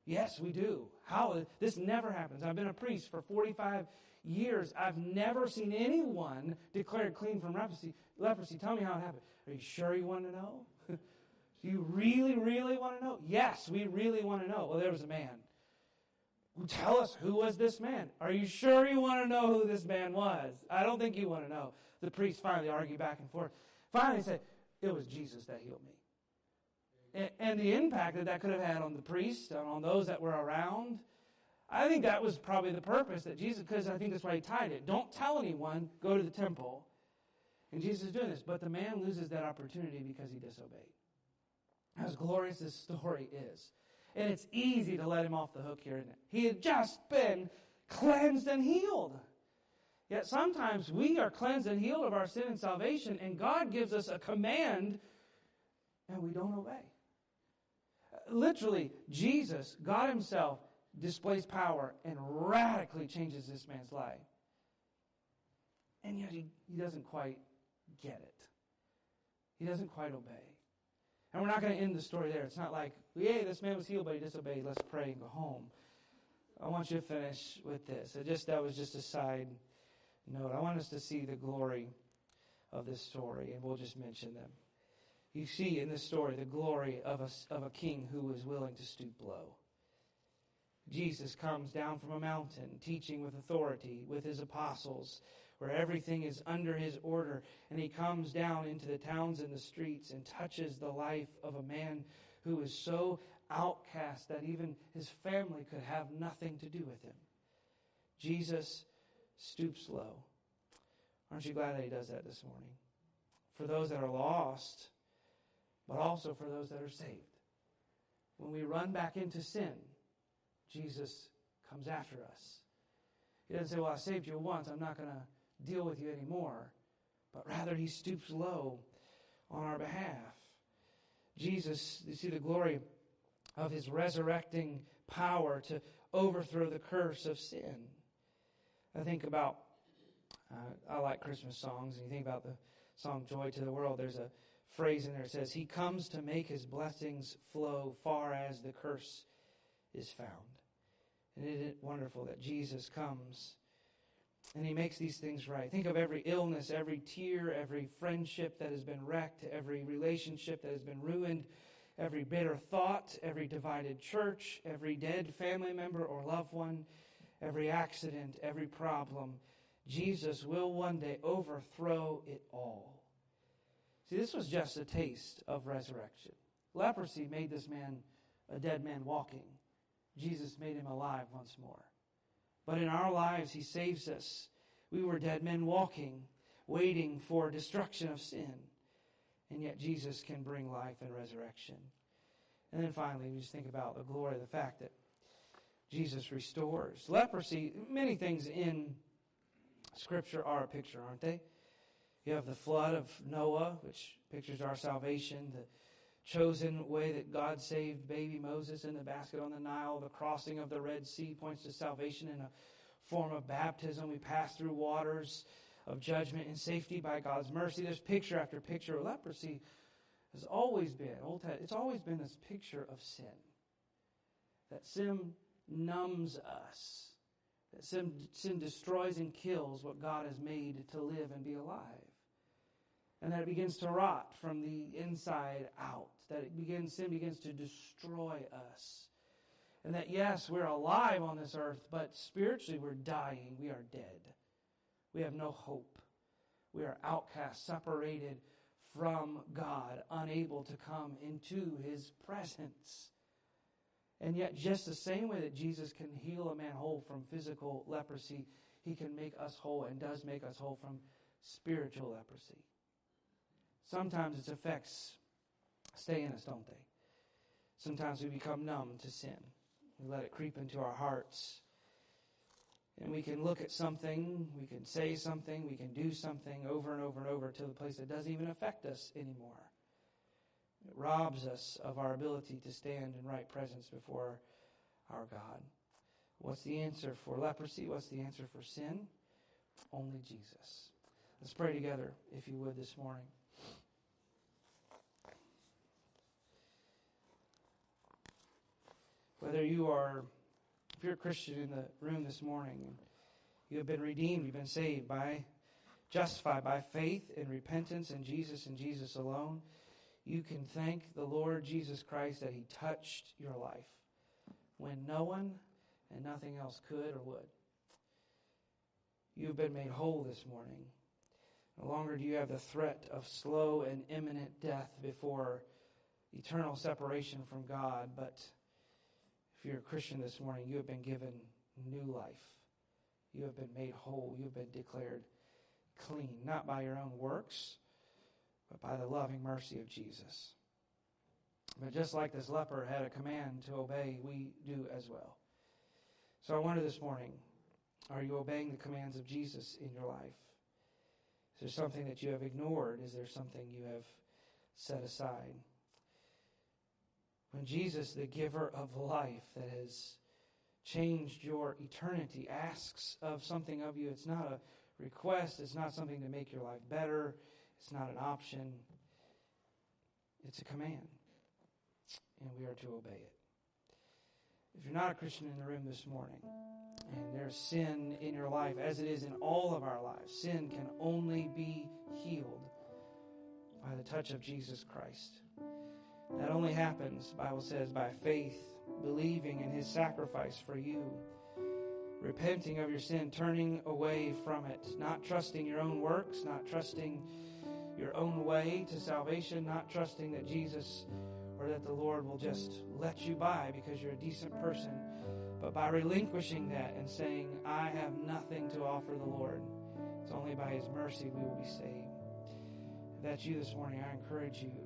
Yes, we do. How? This never happens. I've been a priest for 45 years. I've never seen anyone declared clean from leprosy. Tell me how it happened. Are you sure you want to know? Do you really, really want to know? Yes, we really want to know. Well, there was a man. Tell us, who was this man? Are you sure you want to know who this man was? I don't think you want to know. The priest finally argued back and forth. Finally said, it was Jesus that healed me. And the impact that could have had on the priest and on those that were around, I think that was probably the purpose that Jesus, because I think that's why he tied it. Don't tell anyone, go to the temple. And Jesus is doing this. But the man loses that opportunity because he disobeyed. As glorious as this story is. And it's easy to let him off the hook here, isn't it? He had just been cleansed and healed. Yet sometimes we are cleansed and healed of our sin and salvation, and God gives us a command, and we don't obey. Literally, Jesus, God himself, displays power and radically changes this man's life. And yet he doesn't quite get it. He doesn't quite obey. And we're not going to end the story there. It's not like, yay, this man was healed, but he disobeyed. Let's pray and go home. I want you to finish with this. That was just a side note. I want us to see the glory of this story, and we'll just mention them. You see in this story the glory of a king who was willing to stoop low. Jesus comes down from a mountain, teaching with authority with his apostles, where everything is under his order. And he comes down into the towns and the streets and touches the life of a man who is so outcast that even his family could have nothing to do with him. Jesus stoops low. Aren't you glad that he does that this morning? For those that are lost, but also for those that are saved. When we run back into sin, Jesus comes after us. He doesn't say, well, I saved you once, I'm not going to deal with you anymore. But rather, he stoops low on our behalf. Jesus, you see the glory of his resurrecting power to overthrow the curse of sin. I think about, I like Christmas songs, and you think about the song Joy to the World. There's a phrase in there that says, he comes to make his blessings flow far as the curse is found. And isn't it wonderful that Jesus comes and he makes these things right? Think of every illness, every tear, every friendship that has been wrecked, every relationship that has been ruined, every bitter thought, every divided church, every dead family member or loved one, every accident, every problem. Jesus will one day overthrow it all. See, this was just a taste of resurrection. Leprosy made this man a dead man walking. Jesus made him alive once more. But in our lives, he saves us. We were dead men walking, waiting for destruction of sin. And yet Jesus can bring life and resurrection. And then finally, we just think about the glory of the fact that Jesus restores. Leprosy, many things in Scripture are a picture, aren't they? You have the flood of Noah, which pictures our salvation, the chosen way that God saved baby Moses in the basket on the Nile. The crossing of the Red Sea points to salvation in a form of baptism. We pass through waters of judgment and safety by God's mercy. There's picture after picture. Leprosy has always been, it's always been this picture of sin. That sin numbs us. That sin destroys and kills what God has made to live and be alive. And that it begins to rot from the inside out. That sin begins to destroy us. And that, yes, we're alive on this earth, but spiritually we're dying. We are dead. We have no hope. We are outcast, separated from God, unable to come into his presence. And yet, just the same way that Jesus can heal a man whole from physical leprosy, he can make us whole and does make us whole from spiritual leprosy. Sometimes its effects stay in us, don't they? Sometimes we become numb to sin. We let it creep into our hearts. And we can look at something, we can say something, we can do something over and over and over to the place that doesn't even affect us anymore. It robs us of our ability to stand in right presence before our God. What's the answer for leprosy? What's the answer for sin? Only Jesus. Let's pray together, if you would, this morning. Whether if you're a Christian in the room this morning, and you have been redeemed, you've been saved justified by faith and repentance in Jesus and Jesus alone, you can thank the Lord Jesus Christ that He touched your life when no one and nothing else could or would. You've been made whole this morning. No longer do you have the threat of slow and imminent death before eternal separation from God, but if you're a Christian this morning, you have been given new life. You have been made whole. You have been declared clean, not by your own works, but by the loving mercy of Jesus. But just like this leper had a command to obey, we do as well. So I wonder this morning, are you obeying the commands of Jesus in your life? Is there something that you have ignored? Is there something you have set aside? When Jesus, the giver of life that has changed your eternity, asks of something of you, it's not a request, it's not something to make your life better, it's not an option, it's a command, and we are to obey it. If you're not a Christian in the room this morning, and there's sin in your life, as it is in all of our lives, sin can only be healed by the touch of Jesus Christ. That only happens, the Bible says, by faith, believing in His sacrifice for you, repenting of your sin, turning away from it, not trusting your own works, not trusting your own way to salvation, not trusting that Jesus or that the Lord will just let you by because you're a decent person, but by relinquishing that and saying, I have nothing to offer the Lord. It's only by His mercy we will be saved. If that's you this morning, I encourage you.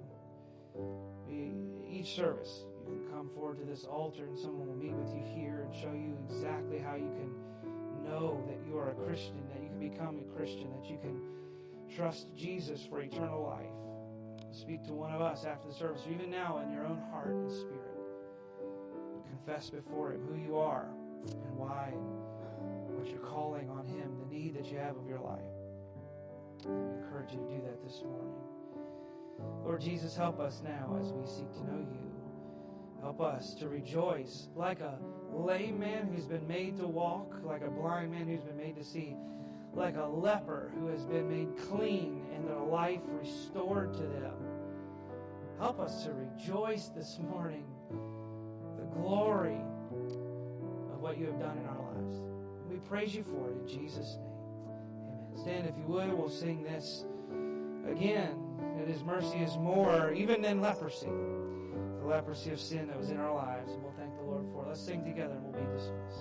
Each service, you can come forward to this altar and someone will meet with you here and show you exactly how you can know that you are a Christian, that you can become a Christian, that you can trust Jesus for eternal life. Speak to one of us after the service, or even now in your own heart and spirit. Confess before Him who you are and why, and what you're calling on Him, the need that you have of your life. I encourage you to do that this morning. Lord Jesus, help us now as we seek to know You. Help us to rejoice like a lame man who's been made to walk, like a blind man who's been made to see, like a leper who has been made clean and their life restored to them. Help us to rejoice this morning the glory of what You have done in our lives. We praise You for it in Jesus' name. Amen. Stand if you would. We'll sing this again. That His mercy is more even than leprosy. The leprosy of sin that was in our lives. And we'll thank the Lord for it. Let's sing together and we'll be dismissed.